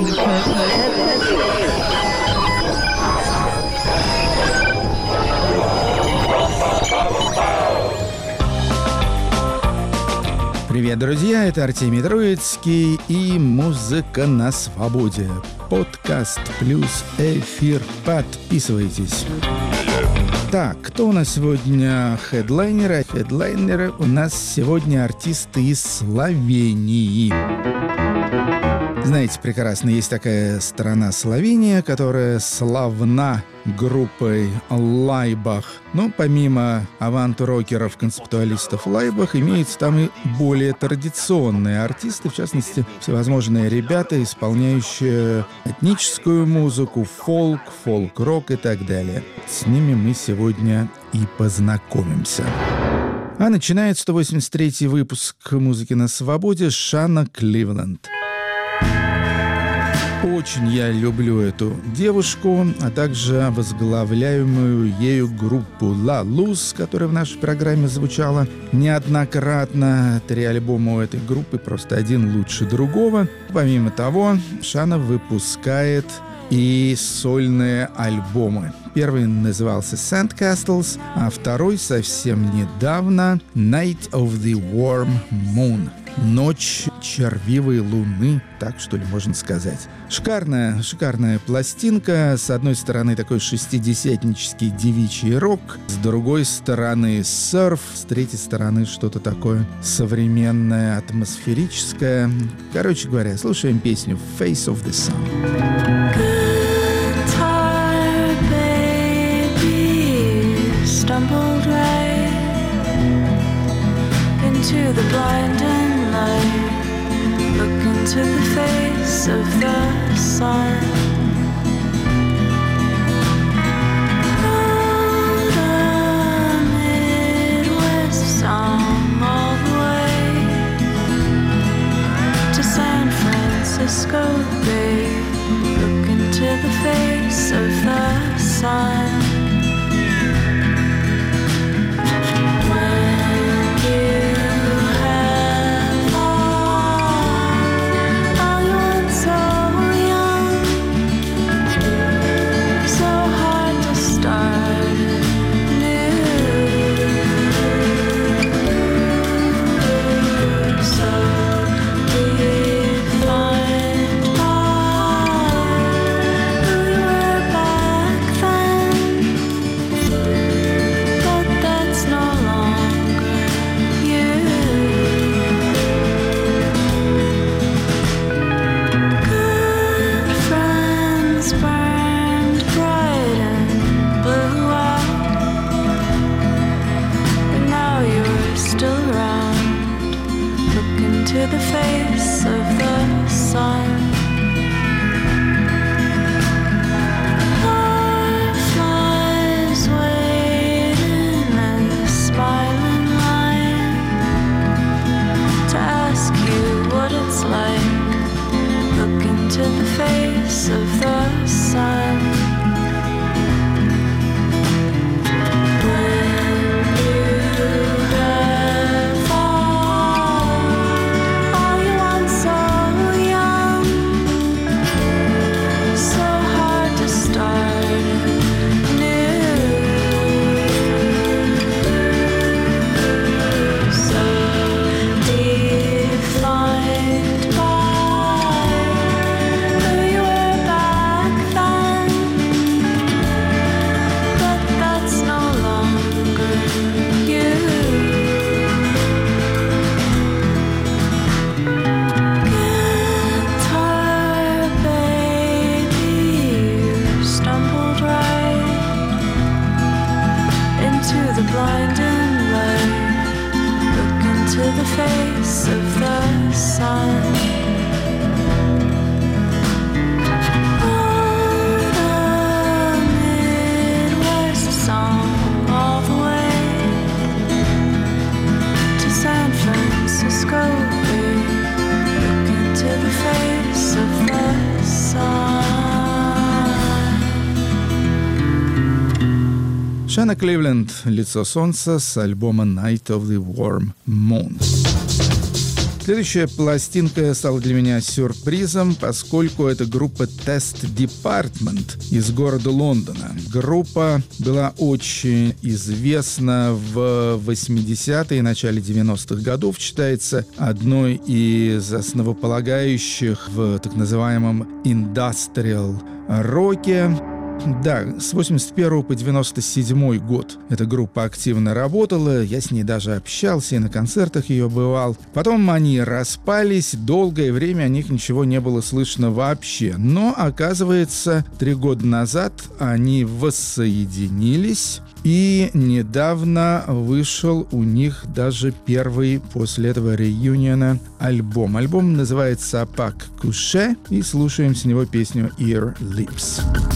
Привет, друзья, это Артемий Троицкий и «Музыка на свободе». Подкаст плюс эфир. Подписывайтесь. Так, кто у нас сегодня хедлайнеры? Хедлайнеры у нас сегодня артисты из Словении. Знаете, прекрасно, есть такая страна Словения, которая славна группой Лайбах. Но помимо авант-рокеров, концептуалистов Лайбах, имеются там и более традиционные артисты, в частности, всевозможные ребята, исполняющие этническую музыку, фолк-рок и так далее. С ними мы сегодня и познакомимся. А начинает 183-й выпуск «Музыки на свободе» Шана Кливленд. Очень я люблю эту девушку, а также возглавляемую ею группу La Luz, которая в нашей программе звучала неоднократно. 3 альбома у этой группы, просто один лучше другого. Помимо того, Шана выпускает и сольные альбомы. Первый назывался Sandcastles, а второй совсем недавно Night of the Warm Moon. Ночь червивой луны, так что ли можно сказать. Шикарная пластинка. С одной стороны такой шестидесятнический девичий рок, с другой стороны серф, с третьей стороны что-то такое современное, атмосферическое. Короче говоря, слушаем песню Face of the Sun. Stumbled right into the blinding light. Look into the face of the sun. Wrote a Midwest song all the way to San Francisco Bay. Look into the face of the sun. Шана Кливленд, «Лицо солнца» с альбома Night of the Warm Moon. Следующая пластинка стала для меня сюрпризом, поскольку это группа Test Department из города Лондона. Группа была очень известна в 80-е и начале 90-х годов, считается одной из основополагающих в так называемом индастриал роке. Да, с 81 по 97 год эта группа активно работала, я с ней даже общался и на концертах ее бывал. Потом они распались, долгое время о них ничего не было слышно вообще. Но, оказывается, 3 года назад они воссоединились, и недавно вышел у них даже первый после этого реюниона альбом. Альбом называется «Opaque Couché», и слушаем с него песню «Ear Lips».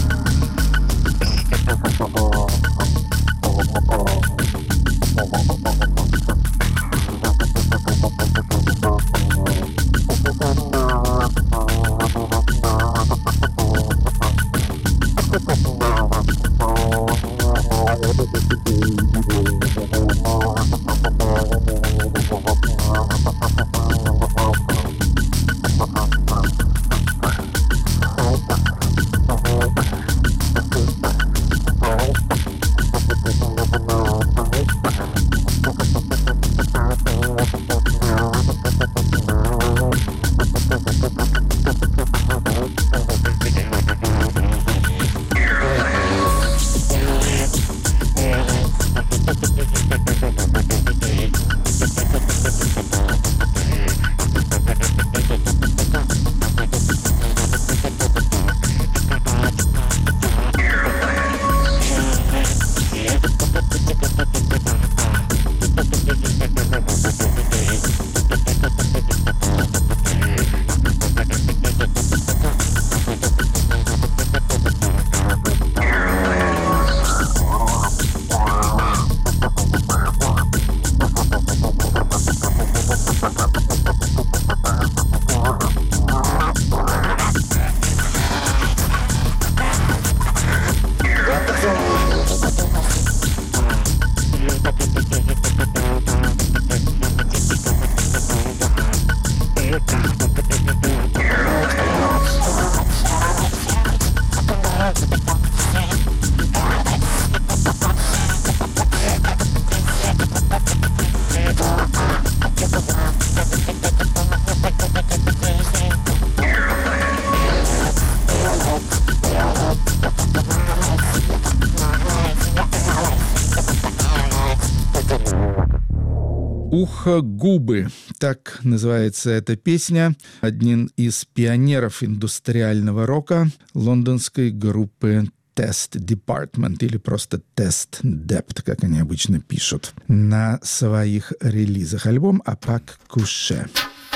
«Ухо-губы». Так называется эта песня. Один из пионеров индустриального рока лондонской группы Test Department, или просто Test Dept, как они обычно пишут на своих релизах. Альбом «Opaque Couché».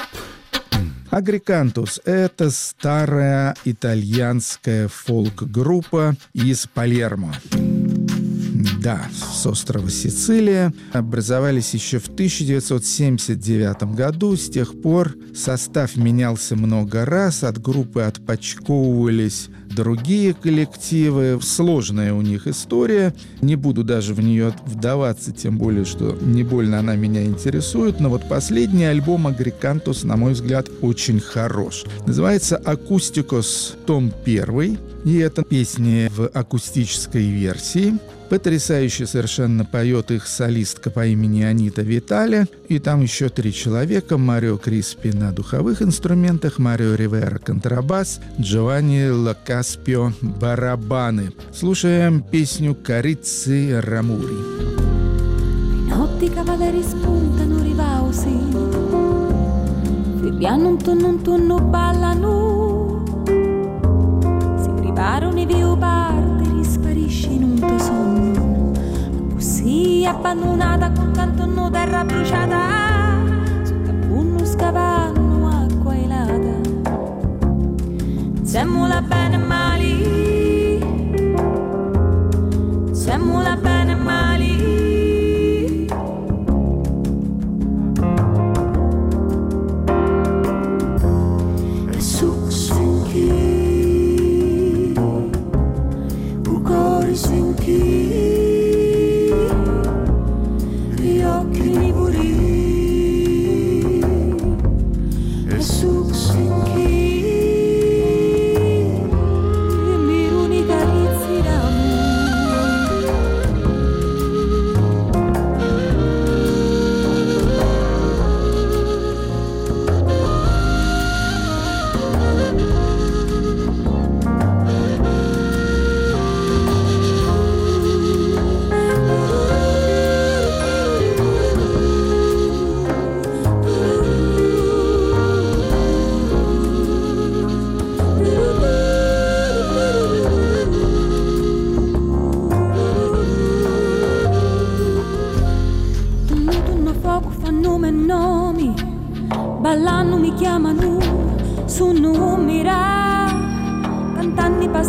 Агрикантус — это старая итальянская фолк-группа из Палермо. Да, с острова Сицилия. Образовались еще в 1979 году. С тех пор состав менялся много раз. От группы отпочковывались другие коллективы. Сложная у них история. Не буду даже в нее вдаваться, тем более, что не больно она меня интересует. Но вот последний альбом Агрикантус, на мой взгляд, очень хорош. Называется «Акустикос», том 1. И это песни в акустической версии. Потрясающе совершенно поет их солистка по имени Анита Витале. И там еще 3 человека. Марио Криспи на духовых инструментах, Марио Ривера контрабас, Джованни Локаспио барабаны. Слушаем песню «Карицци Рамури». Notti cavalieri spuntano rivausi, piano un tonno ballano, si riparano i leopardi, risparisci in un tuo sonno, così abbandonata con cantonno terra bruciata, sul cappunno scavanno acqua elata, semmola bene e male, semmola bene e male.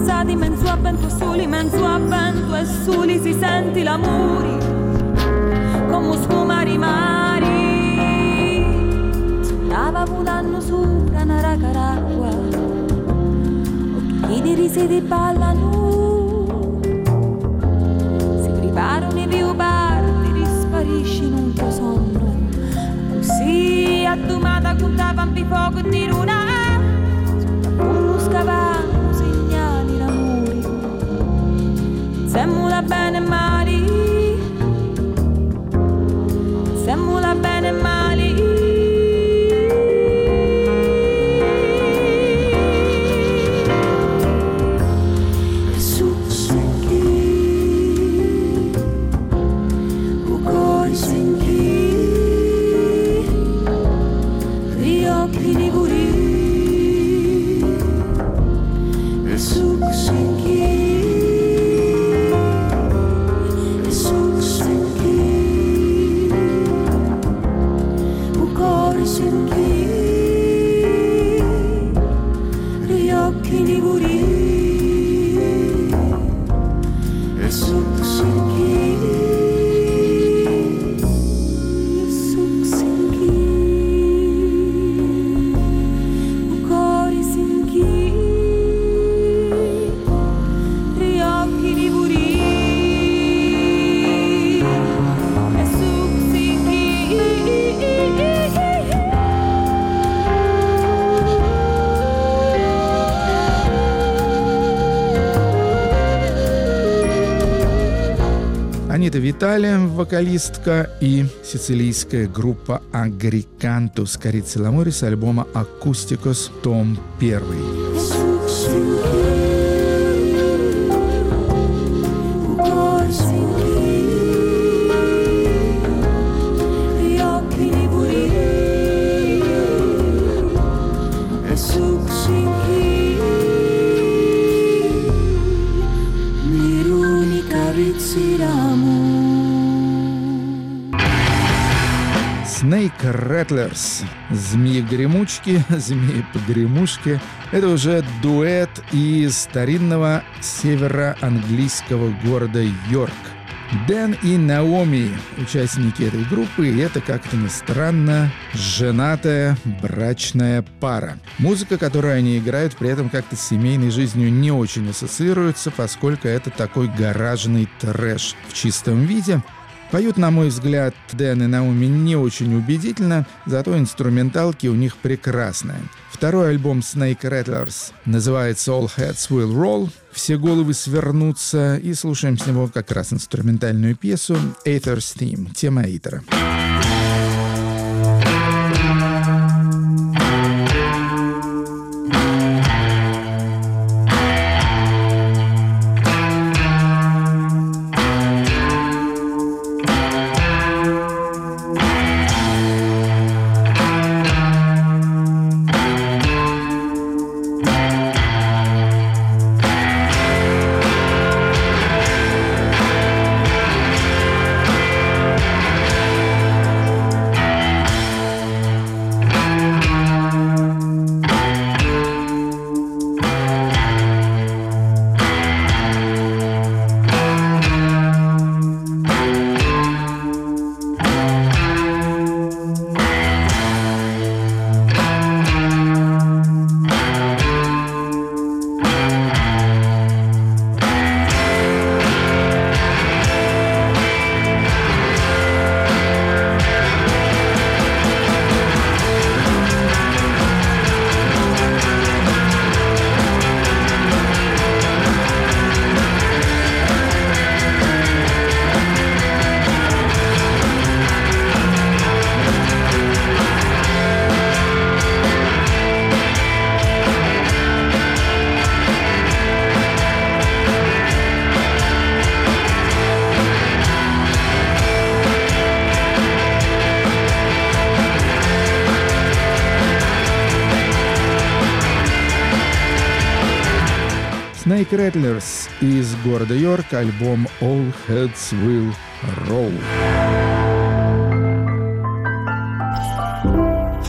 passati mezzo a vento e soli si senti l'amore come sfumare i mari stava volando sopra una racaracqua occhi di risi di ballano si preparano i più parti risparisci in un tuo sonno così addumata contavano di fuoco e di luna uno scavano segnali d'amore semmula bene e male semmula bene e male Анита Витали, вокалистка, и сицилийская группа Агрикантус Карицеламори с альбома «Акустикос. Том 1». Snake Rattlers, змеи-гремучки, змеи-погремушки. Это уже дуэт из старинного североанглийского города Йорк. Дэн и Наоми, участники этой группы, и это, как-то ни странно, женатая брачная пара. Музыка, которую они играют, при этом как-то с семейной жизнью не очень ассоциируется, поскольку это такой гаражный трэш в чистом виде. Поют, на мой взгляд, Дэн и Наоми не очень убедительно, зато инструменталки у них прекрасные. Второй альбом Snake Rattlers называется All Heads Will Roll, все головы свернутся, и слушаем с него как раз инструментальную пьесу Aether's Theme, тема Эйтера. Snake Rattlers из города Йорк, альбом All Heads Will Roll.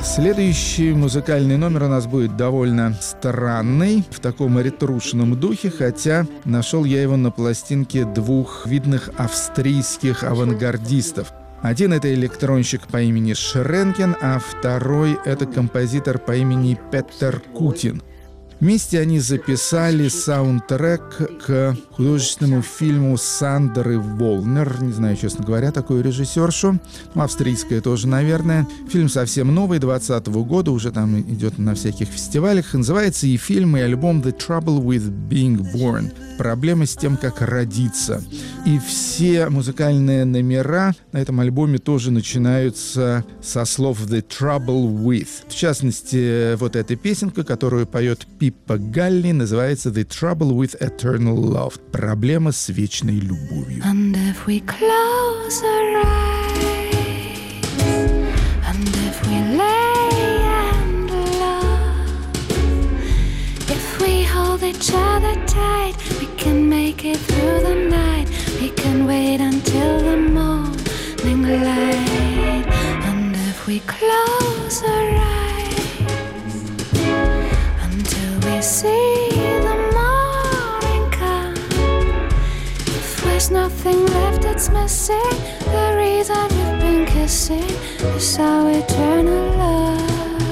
Следующий музыкальный номер у нас будет довольно странный, в таком ретрушном духе, хотя нашел я его на пластинке двух видных австрийских авангардистов. Один — это электронщик по имени Шренкен, а второй — это композитор по имени Петер Кутин. Вместе они записали саундтрек к художественному фильму Сандры Волнер. Не знаю, честно говоря, такую режиссершу. Австрийская тоже, наверное. Фильм совсем новый, 2020 года, уже там идет на всяких фестивалях. Называется и фильм, и альбом «The Trouble with Being Born». Проблема с тем, как родиться. И все музыкальные номера на этом альбоме тоже начинаются со слов «The Trouble with». В частности, вот эта песенка, которую поет Пиппа Галли, называется «The Trouble with Eternal Love». Проблема с вечной любовью. And if we close our eyes, and if we lay and love, if we hold each other tight, we can make it through the night. We can wait until the morning light. And if we close our eyes, until we see the morning come, if there's nothing left that's missing, the reason we've been kissing is our eternal love.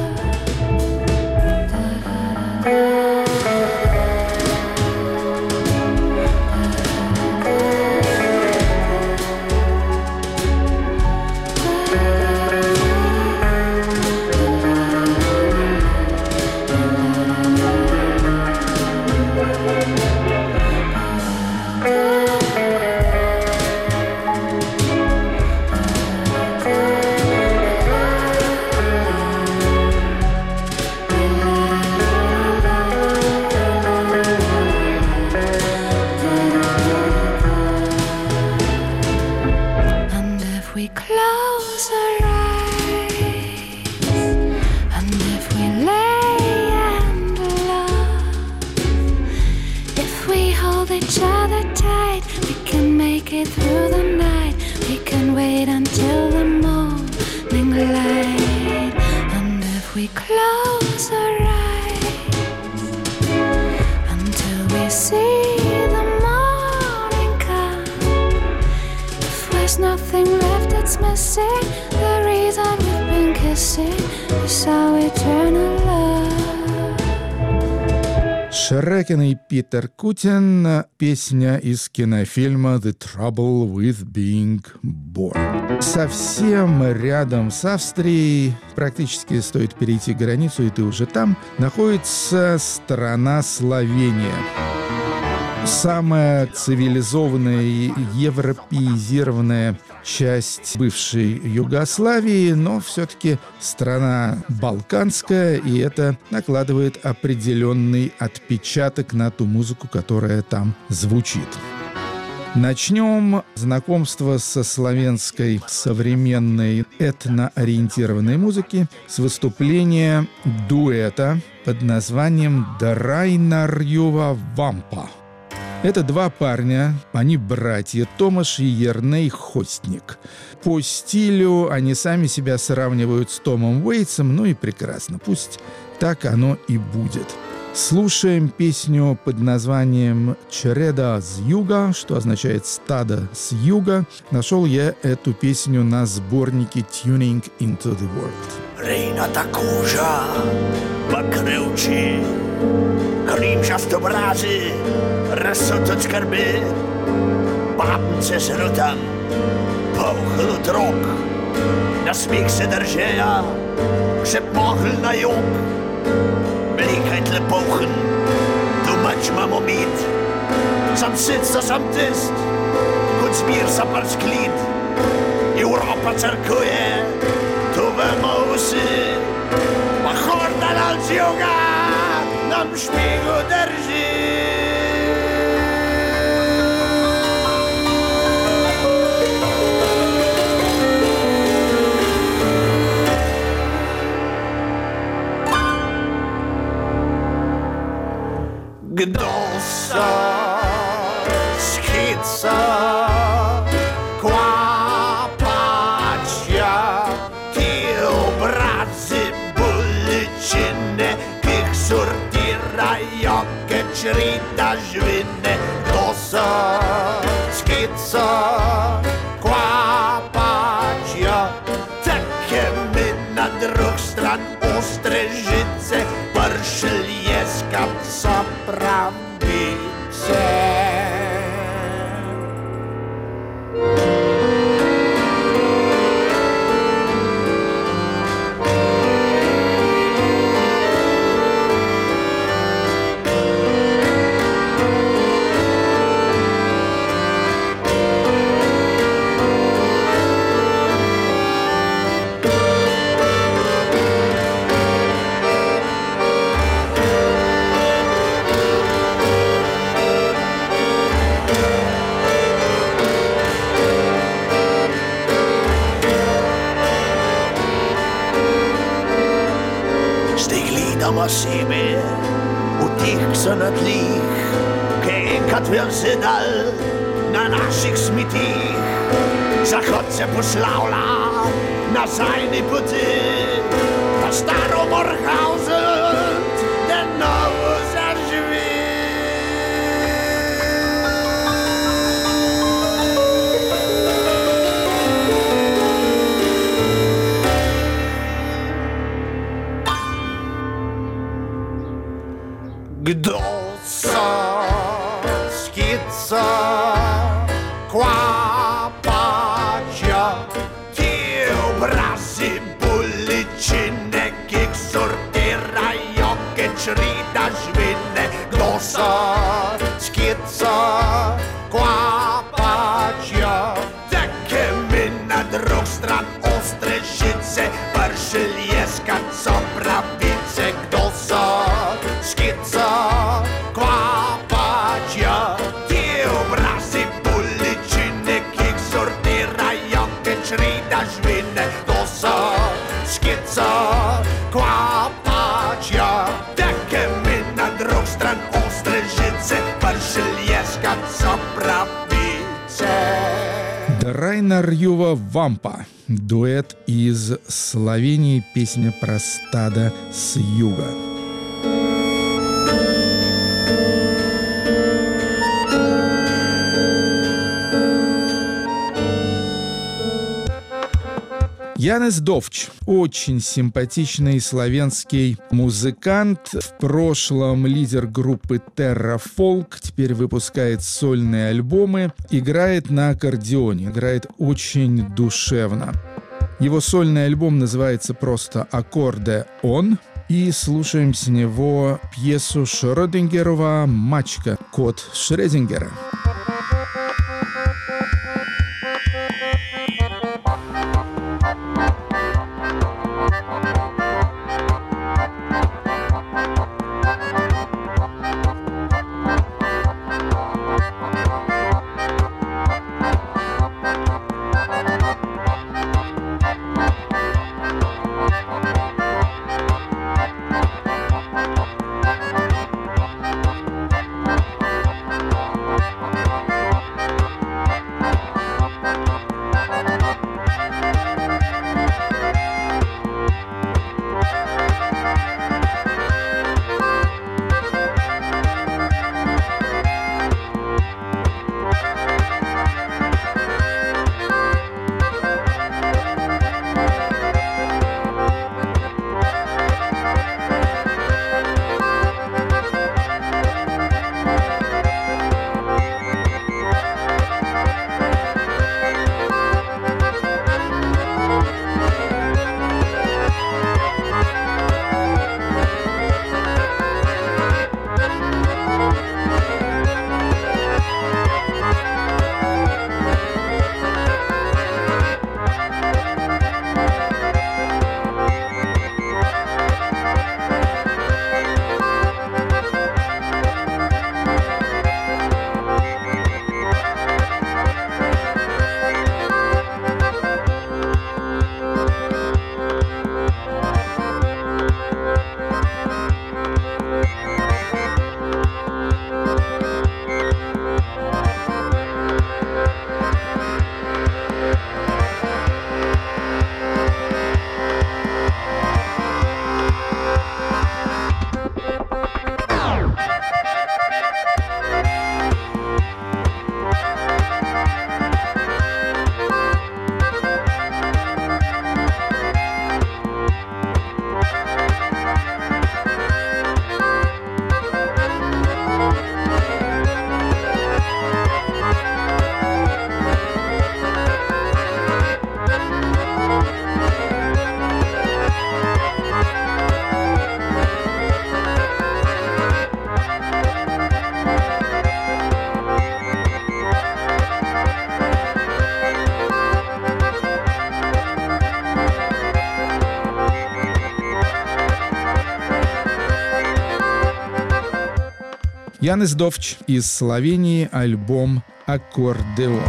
Шренкен и Питер Кутин. Песня из кинофильма «The Trouble with Being Born». Совсем рядом с Австрией, практически стоит перейти границу, и ты уже там, находится страна Словения. Самая цивилизованная и европеизированная часть бывшей Югославии, но все-таки страна балканская, и это накладывает определенный отпечаток на ту музыку, которая там звучит. Начнем знакомство со славянской современной этноориентированной музыки с выступления дуэта под названием «Драйнарьюва Вампа». Это два парня, они братья, Томаш и Ерней Хостник. По стилю они сами себя сравнивают с Томом Уэйтсом, ну и прекрасно, пусть так оно и будет. Слушаем песню под названием «Чреда с юга», что означает «стадо с юга». Нашел я эту песню на сборнике «Tuning into the World». Rejnata kůža, bakryuči, klímžast obrazy, rasotot skarby, bábnice s hrotem, pouchl drog, na smích se držeja, přepohl na jug, blijkheid le pochen, tu mač mamo mít, sam sitzt a sam tist, goed smier sapar sklít, Europa cerkuje, tu mousy, a chordal z juga nam špígu drží. Kdo sa schyca kłapacia, ty obrazy che ci ridasvenne dosa schizza qua pacia takie my na drugą stran ostre życie Warszelieska za prawice. Себе у тих, хто на тліх, кекат версидал на наших смітіх. Заходця пославла на seine пути, по старому Морхаузен, де нову заживе. Gdosa, skizza, qua pacia, ti obrazi bullicine, che sortirai che ci ridasvenne. Gdosa, skizza, qua pacia, takie my na drugą stran ostre życie, Warszelieska co prawice. Gdosa, skizza, qua pacia, ti obrazi bullicine, che sortirai che ci ridasvenne. Gdosa, skizza, qua pacia, takie my na drugą stran ostre życie, Warszelieska co prawice. Райнер Юва «Вампа». Дуэт из Словении. Песня про стадо с юга. Янес Довч. Очень симпатичный славянский музыкант. В прошлом лидер группы Terra Folk. Теперь выпускает сольные альбомы. Играет на аккордеоне. Играет очень душевно. Его сольный альбом называется просто «Аккордеон». И слушаем с него пьесу Шрёдингерова «Мачка. Кот Шрёдингера». Янис Довч из Словении, альбом «Аккордеон».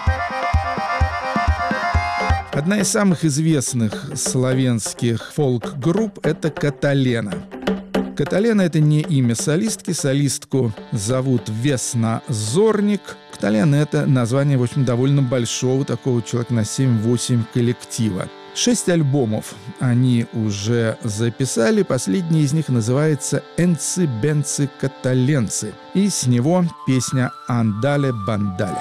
Одна из самых известных славянских фолк-групп — это Каталена. Каталена — это не имя солистки. Солистку зовут Весна Зорник. Каталена — это название, в общем, довольно большого, такого человека на 7-8 коллектива. 6 альбомов они уже записали. Последний из них называется «Энци Бенци Каталенцы». И с него песня «Андале Бандале».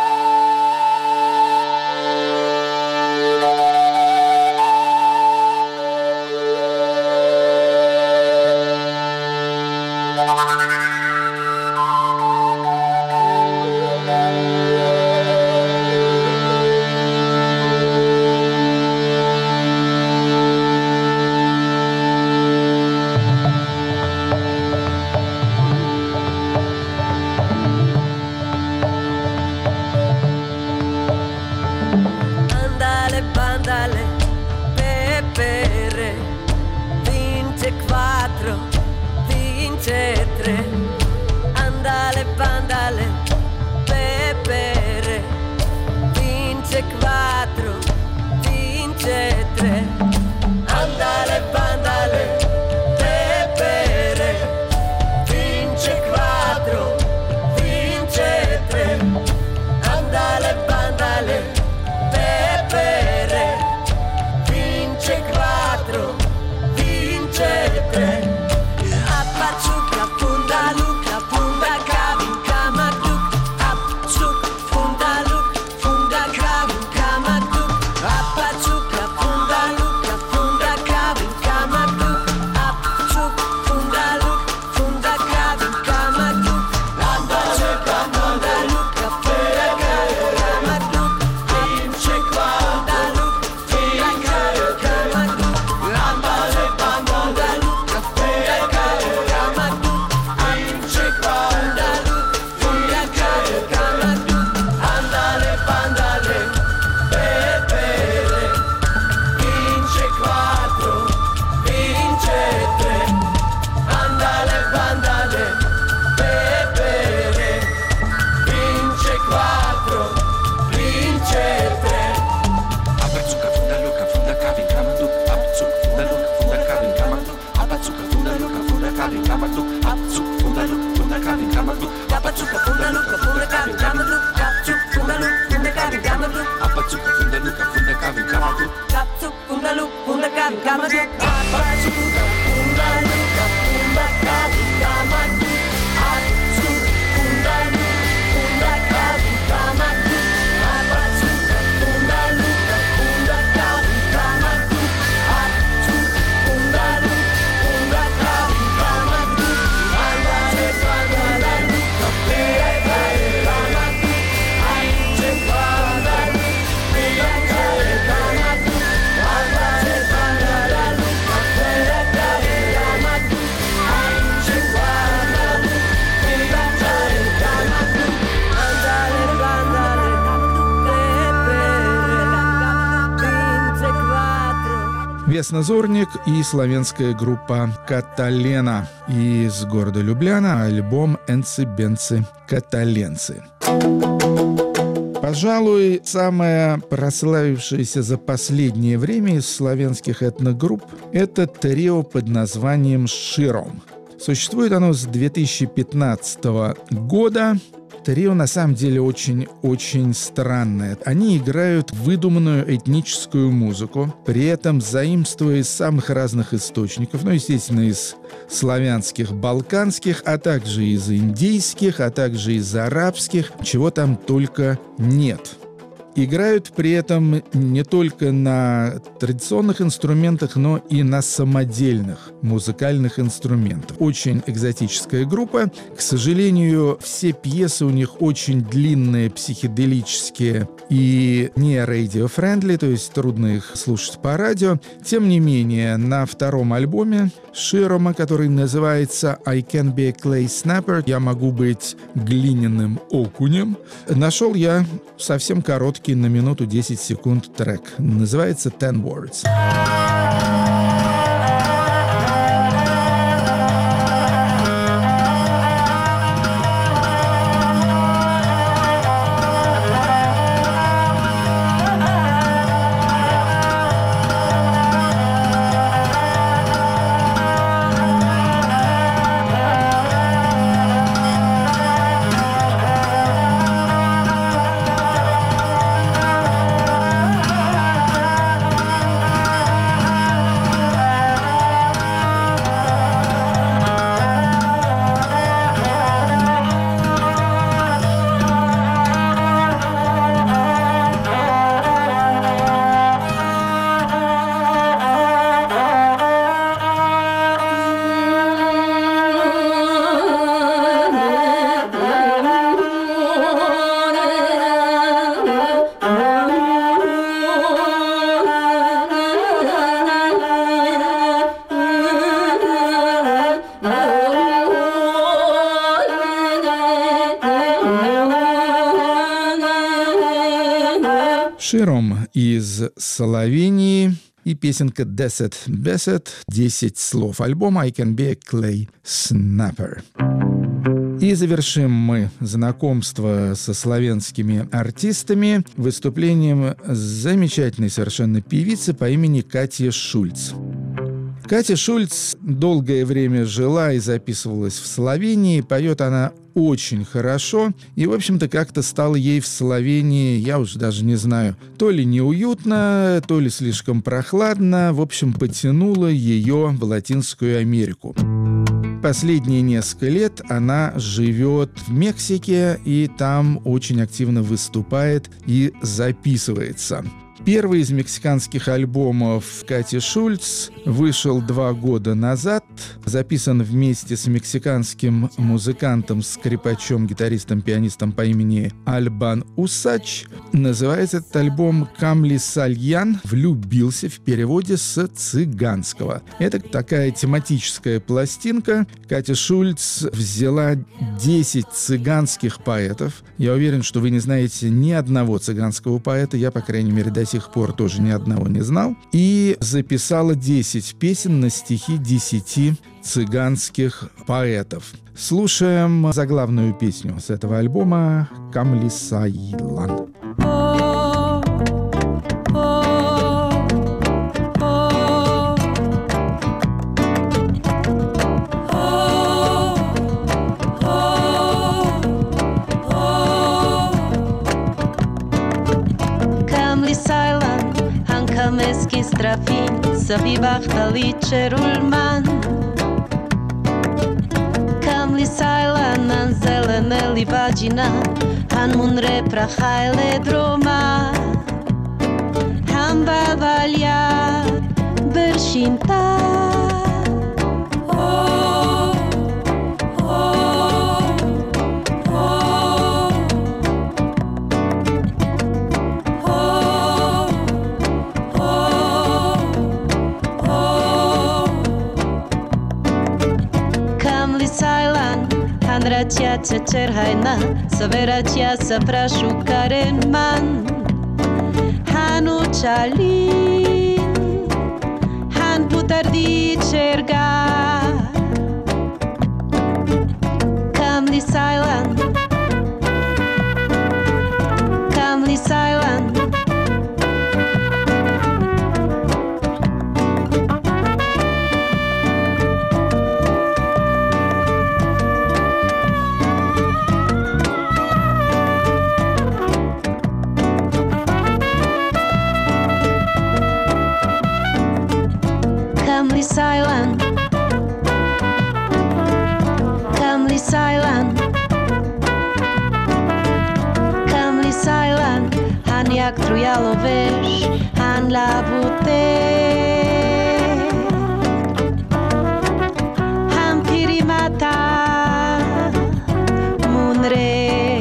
Весна Зорник и славянская группа Каталена из города Любляна, альбом «Энци Бенци Каталенцы». Пожалуй, самая прославившаяся за последнее время из славянских этногрупп — это трио под названием «Широм». Существует оно с 2015 года. Трио на самом деле очень странное. Они играют выдуманную этническую музыку, при этом заимствуя из самых разных источников, естественно, из славянских, балканских, а также из индийских, а также из арабских, чего там только нет. Играют при этом не только на традиционных инструментах, но и на самодельных музыкальных инструментах. Очень экзотическая группа. К сожалению, все пьесы у них очень длинные, психоделические и не radio-friendly, то есть трудно их слушать по радио. Тем не менее, на втором альбоме Широма, который называется «I can be a clay snapper», «Я могу быть глиняным окунем», нашел я совсем короткий, на минуту 10 секунд трек. Называется «10 Words». Широм из Словении и песенка «Deset Beset» 10 слов альбома «I Can Be a Clay Snapper». И завершим мы знакомство со славянскими артистами выступлением замечательной совершенно певицы по имени Катя Шульц. Катя Шульц долгое время жила и записывалась в Словении. Поет она очень хорошо. И, в общем-то, как-то стало ей в Словении, я уж даже не знаю, то ли неуютно, то ли слишком прохладно. В общем, потянуло ее в Латинскую Америку. Последние несколько лет она живет в Мексике и там очень активно выступает и записывается. Первый из мексиканских альбомов Кати Шульц вышел 2 года назад, записан вместе с мексиканским музыкантом, скрипачом, гитаристом, пианистом по имени Альбан Усач. Называется этот альбом «Камли Сальян влюбился», в переводе с цыганского. Это такая тематическая пластинка. Катя Шульц взяла 10 цыганских поэтов. Я уверен, что вы не знаете ни одного цыганского поэта. Я, по крайней мере, до сих пор тоже ни одного не знал. И записала 10 песен на стихи 10 цыганских поэтов. Слушаем заглавную песню с этого альбома «Камли Сальян». Meski strafin sa vivahtali čerulman Kamli sajlan nan zelene livađina Han munre prahajle droma Han bavalja beršinta Ratia se cerhajna, sa veratia sa prašu karen man Han učalin, han putardi čerga Kamli sajlan, kamli sajlan Kamli sajlan, kamli sajlan Kamli sajlan, han jak trujalo veš, han labute Han pirimata munre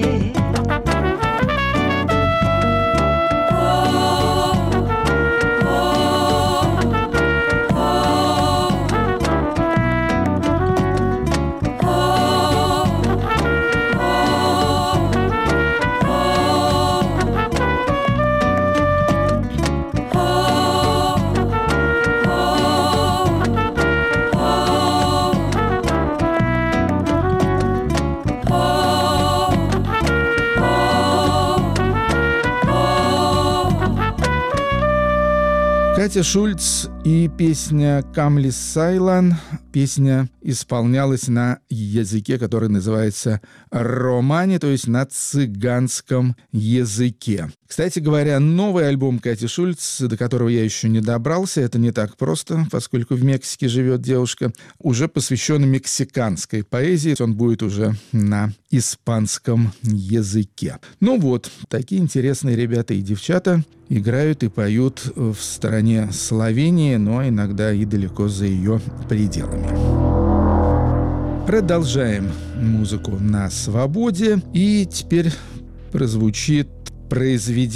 Катя Шульц и песня «Камли Сайлан». Песня исполнялась на языке, который называется романи, то есть на цыганском языке. Кстати говоря, новый альбом Кати Шульц, до которого я еще не добрался, это не так просто, поскольку в Мексике живет девушка, уже посвящен мексиканской поэзии. Он будет уже на испанском языке. Ну вот, такие интересные ребята и девчата играют и поют в стране Словении, но иногда и далеко за ее пределами. Продолжаем музыку на свободе. И теперь прозвучит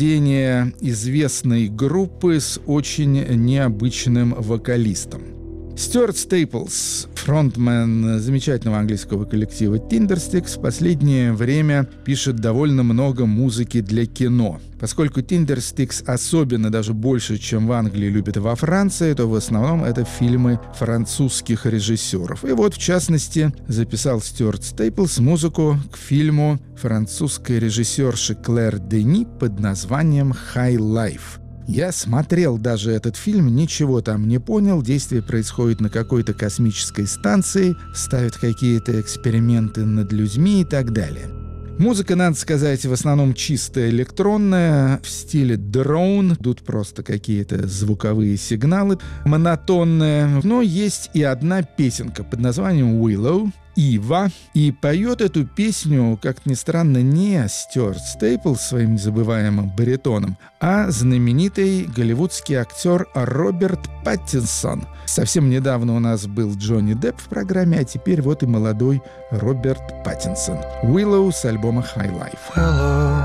произведение известной группы с очень необычным вокалистом. Стюарт Стейплс, фронтмен замечательного английского коллектива Tindersticks, в последнее время пишет довольно много музыки для кино. Поскольку Tindersticks особенно даже больше, чем в Англии, любят во Франции, то в основном это фильмы французских режиссеров. И вот, в частности, записал Стюарт Стейплс музыку к фильму французской режиссерши Клэр Дени под названием «High Life». Я смотрел даже этот фильм, ничего там не понял. Действие происходит на какой-то космической станции, ставят какие-то эксперименты над людьми и так далее. Музыка, надо сказать, в основном чисто электронная, в стиле дрон. Тут просто какие-то звуковые сигналы монотонные. Но есть и одна песенка под названием «Willow», Ива, и поет эту песню, как ни странно, не Стюарт Стейплс своим незабываемым баритоном, а знаменитый голливудский актер Роберт Паттинсон. Совсем недавно у нас был Джонни Депп в программе, а теперь вот и молодой Роберт Паттинсон. Willow с альбома High Life. Willow,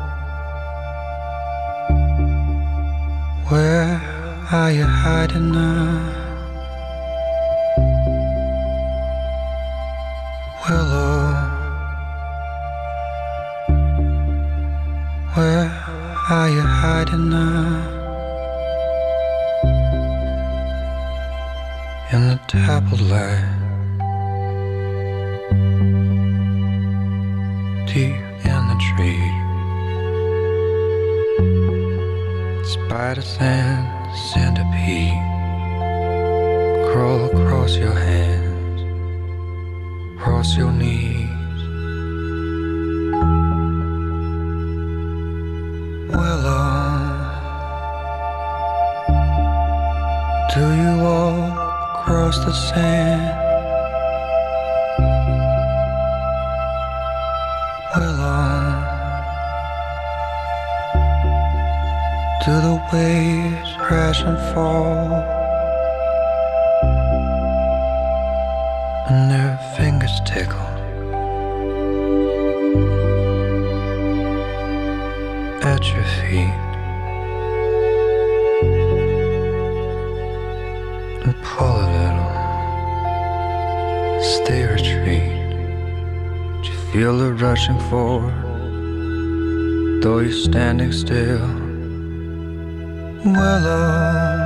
where are you hiding now? Willow, where are you hiding now? In the dappled light, deep in the tree, spiders and centipede crawl across your hands, across your knees. Willow, do you walk across the sand? Willow, do the waves crash and fall, and their fingers tickle at your feet, and pull a little, stay retreat. Do you feel the rushing forward, though you're standing still? Willow,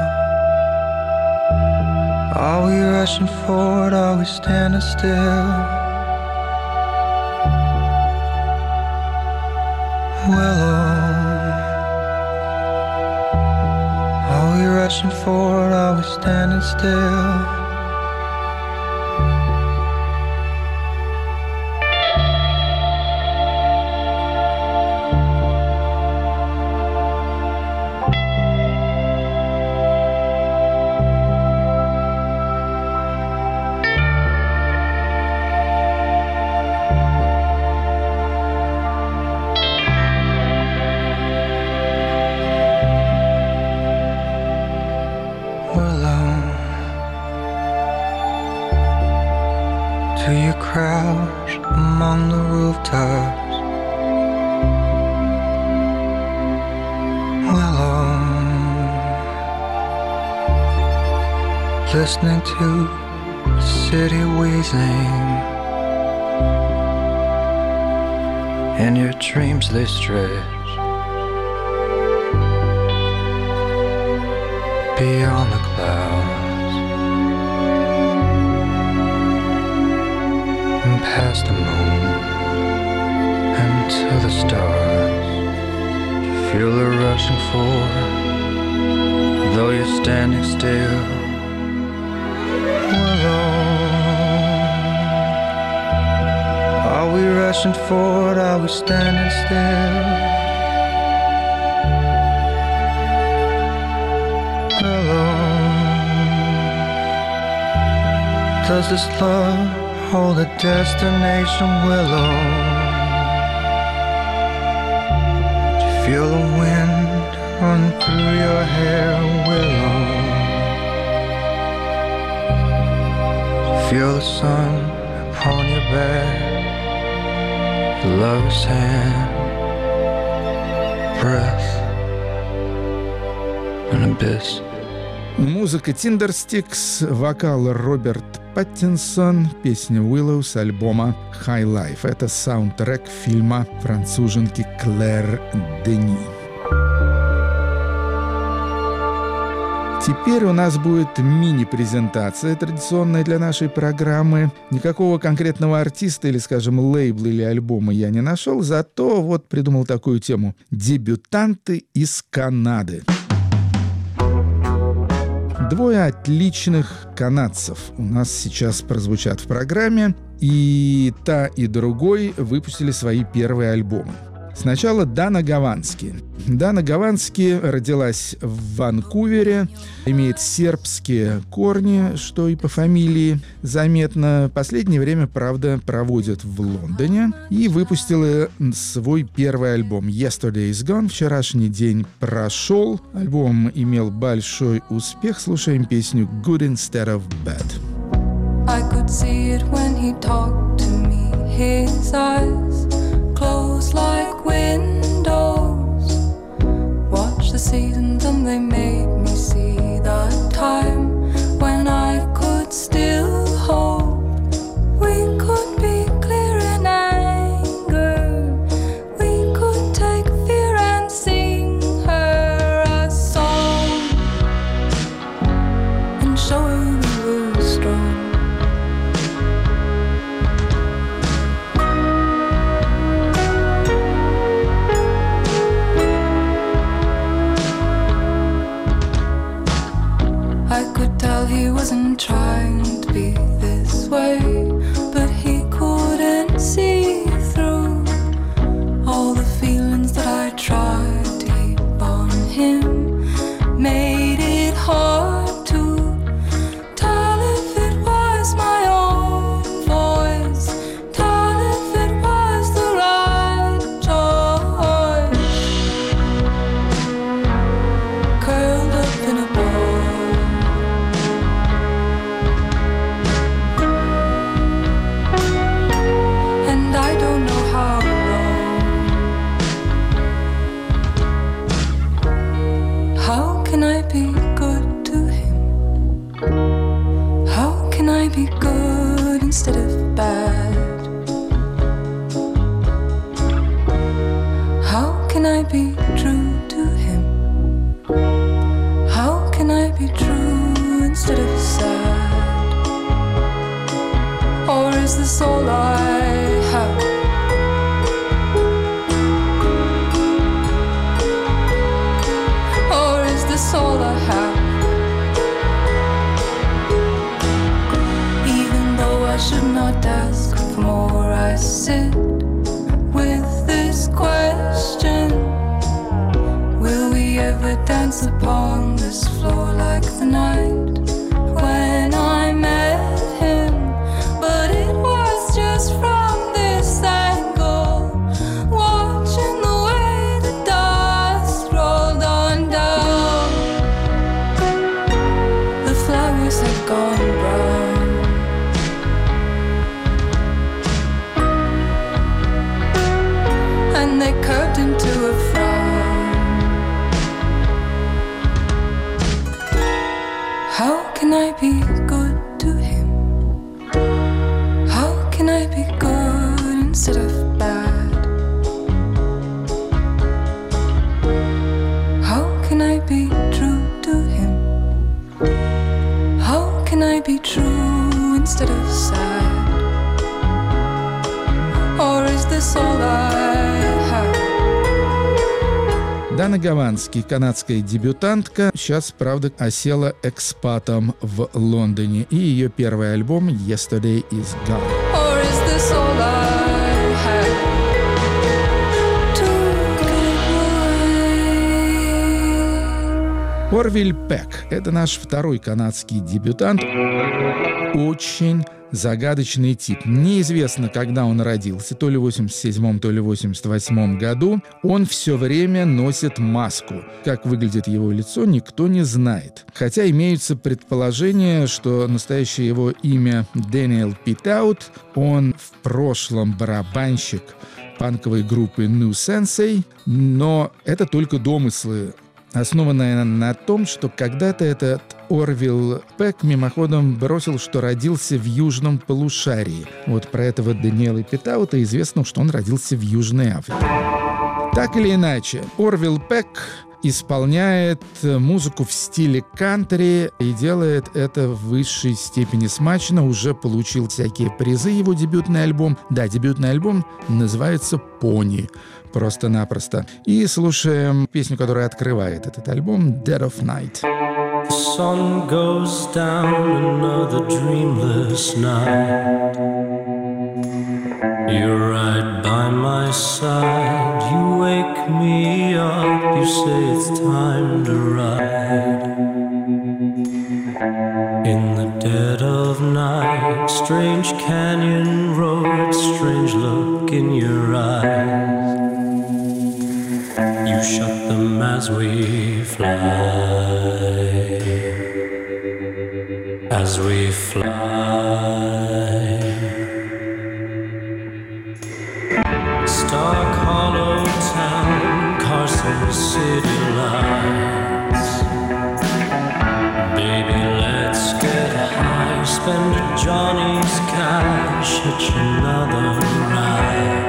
are we rushing forward, are we standing still? Willow, are we rushing forward, are we standing still? Do you crouch among the rooftops? Willow, listening to the city wheezing. In your dreams they stretch beyond the clouds and past the moon and to the stars. You feel the rushing forward, though you're standing still. Willow, are we rushing forward, are we standing still? Willow, does this love hold a destination? Willow, do you feel the wind run through your hair? Willow, do you feel the sun upon your back? Your lover's hand, breath, an abyss Музыка Tindersticks, вокал Роберт Паттинсон, песня Willow с альбома High Life. Это саундтрек фильма француженки Клэр Дени. Теперь у нас будет мини-презентация, традиционная для нашей программы. Никакого конкретного артиста или, скажем, лейбла или альбома я не нашел, зато вот придумал такую тему. Дебютанты из Канады. Двое отличных канадцев у нас сейчас прозвучат в программе, и та, и другой выпустили свои первые альбомы. Сначала Дана Гавански. Дана Гавански родилась в Ванкувере, имеет сербские корни, что и по фамилии заметно. Последнее время, правда, проводит в Лондоне и выпустила свой первый альбом «Yesterday is Gone». «Вчерашний день прошел». Альбом имел большой успех. Слушаем песню «Good Instead of Bad». I could see it when he talked to me. His eyes closed like windows. Watch the seasons and they made me see the time when I could still hope. We could be clear in anger. We could take fear and sing her a song and show her we were strong. He wasn't trying to be this way, but he couldn't see through all the feelings that I tried to heap on him. Made it hard to tell if it was my own voice, tell if it was the right choice. Curled up in a ball, be good to him? How can I be good instead of bad? How can I be true to him? How can I be true instead of sad? Or is this all I have? That's all I have. Even though I should not ask for more, I sit with this question. Will we ever dance upon this floor like the night when I met him? But it was just from this angle, watching the way the dust rolled on down. Flowers had gone brown, and they curved into a frown. How can I be good to him? How can I be good instead of bad? How can I be true to him? How can I be true instead of sad? Or is this all I have? Дана Гавански, канадская дебютантка, сейчас, правда, осела экспатом в Лондоне. И ее первый альбом «Yesterday is Gone». Or is this all I have? Орвиль Пек – это наш второй канадский дебютант. Очень загадочный тип. Неизвестно, когда он родился, то ли в 87-м, то ли в 88-м году. Он все время носит маску. Как выглядит его лицо, никто не знает. Хотя имеются предположения, что настоящее его имя Дэниел Питаут. Он в прошлом барабанщик панковой группы New Sensei, но это только домыслы. основанная на том, что когда-то этот Орвилл Пек мимоходом бросил, что родился в южном полушарии. Вот про этого Даниэла Питаута известно, что он родился в Южной Африке. Так или иначе, Орвилл Пек исполняет музыку в стиле кантри и делает это в высшей степени смачно. Уже получил всякие призы его дебютный альбом. Да, дебютный альбом называется «Пони». Просто-напросто. И слушаем песню, которая открывает этот альбом, «Dead of Night». The sun goes down, another dreamless night. You're right by my side, you wake me up, you say it's time to ride. In the dead of night, strange canyon roads, strange look in your eyes. You shut them as we fly, as we fly. Stark Hollow Town, Carson City lights. Baby, let's get high, spend Johnny's cash, hitch another ride.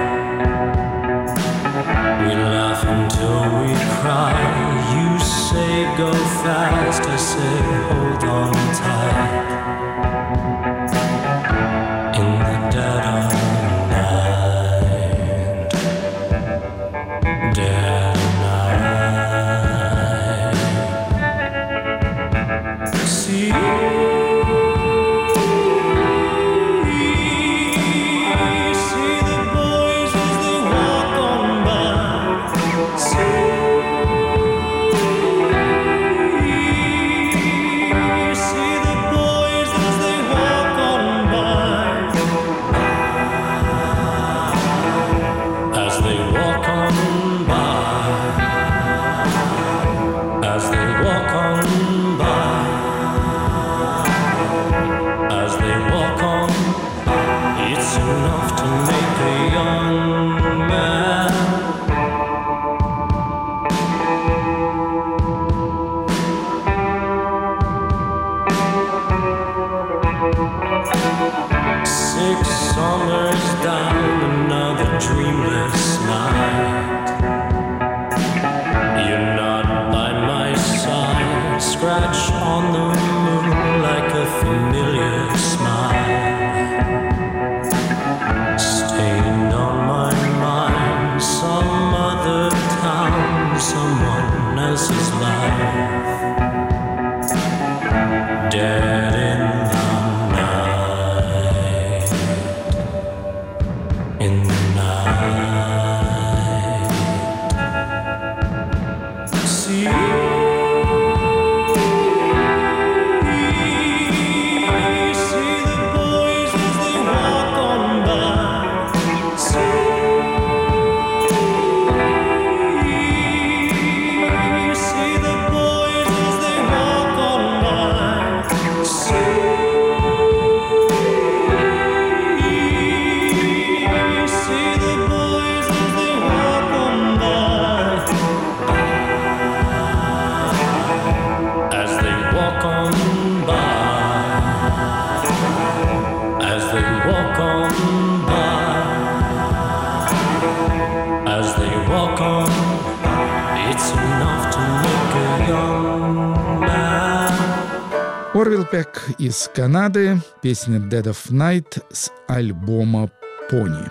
We laugh until we cry. You say go fast, I say hold on tight. In the dead of night, dead night. See Орвилл Пек из Канады, песня «Dead of Night» с альбома «Пони».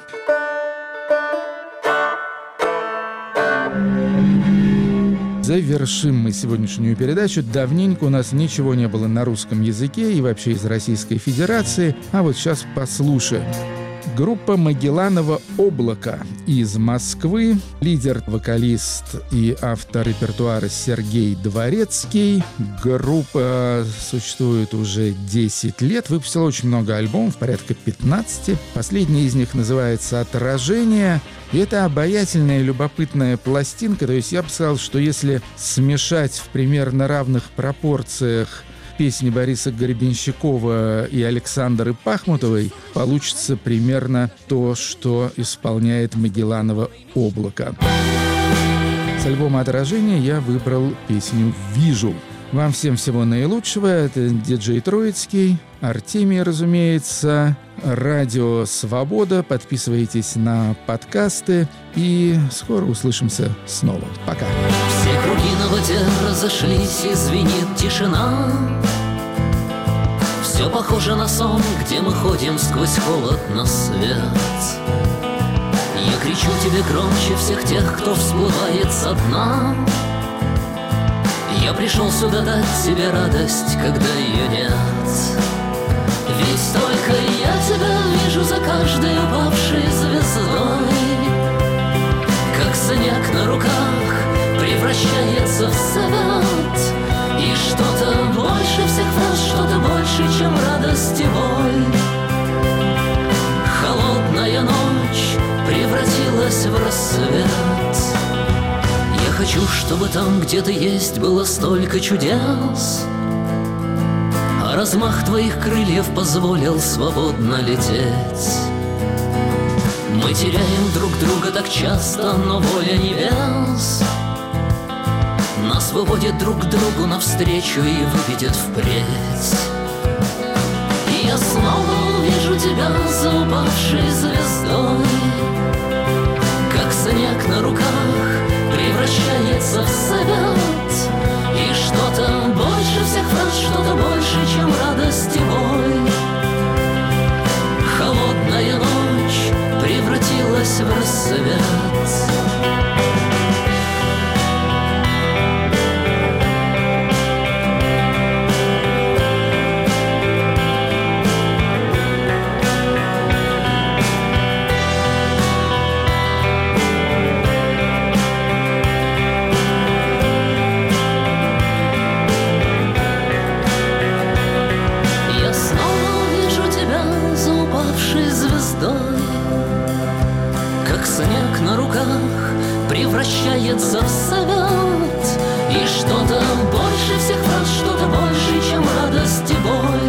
Завершим мы сегодняшнюю передачу. Давненько у нас ничего не было на русском языке и вообще из Российской Федерации. А вот сейчас послушаем. Группа «Магелланово облако» из Москвы. Лидер, вокалист и автор репертуара Сергей Дворецкий. Группа существует уже 10 лет. Выпустила очень много альбомов, порядка 15. Последний из них называется «Отражение». И это обаятельная и любопытная пластинка. То есть я бы сказал, что если смешать в примерно равных пропорциях песни Бориса Гребенщикова и Александры Пахмутовой, получится примерно то, что исполняет Магелланово облако. С альбома «Отражение» я выбрал песню «Вижу». Вам всем всего наилучшего. Это диджей Троицкий, Артемий, разумеется, Радио Свобода. Подписывайтесь на подкасты и скоро услышимся снова. Пока. Все круги на воде разошлись и звенит тишина. Все похоже на сон, где мы ходим сквозь холод на свет. Я кричу тебе громче всех тех, кто всплывает со дна. Я пришел сюда дать тебе радость, когда ее нет. Ведь только я тебя вижу за каждой упавшей звездой. Как снег на руках превращается в свет. И что-то больше всех фраз, что-то больше, чем радость и боль. Холодная ночь превратилась в рассвет. Я хочу, чтобы там, где ты есть, было столько чудес, а размах твоих крыльев позволил свободно лететь. Мы теряем друг друга так часто, но воля небес нас выводит друг к другу навстречу и выведет впредь. И я снова увижу тебя за упавшей звездой. Как снег на руках превращается в свет. И что-то больше всех фраз, что-то больше, чем радость и боль. Холодная ночь превратилась в рассвет. Снег на руках превращается в свет. И что-то больше всех фраз, что-то больше, чем радость и боль.